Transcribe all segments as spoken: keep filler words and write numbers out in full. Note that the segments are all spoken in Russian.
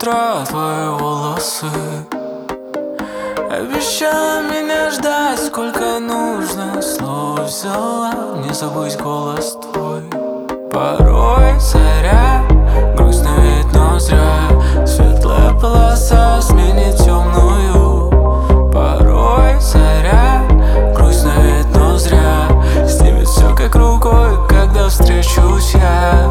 утра твои волосы. Обещала меня ждать, сколько нужно. Слово взяла, не забудь голос твой. Порой заря, грустно ведь, но зря. Светлая полоса сменит темную. Порой заря, грустно ведь, но зря. Снимет все как рукой, когда встречусь я.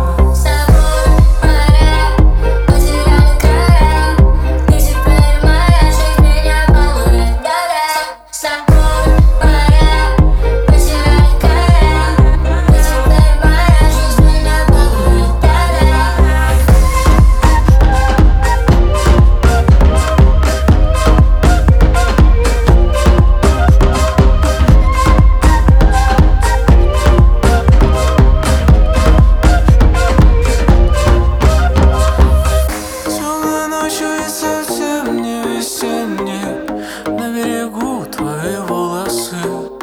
На берегу твои волосы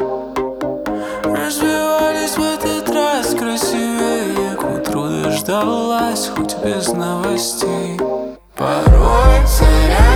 развивались в этот раз красивее. К утру дождалась, хоть без новостей. Порой заря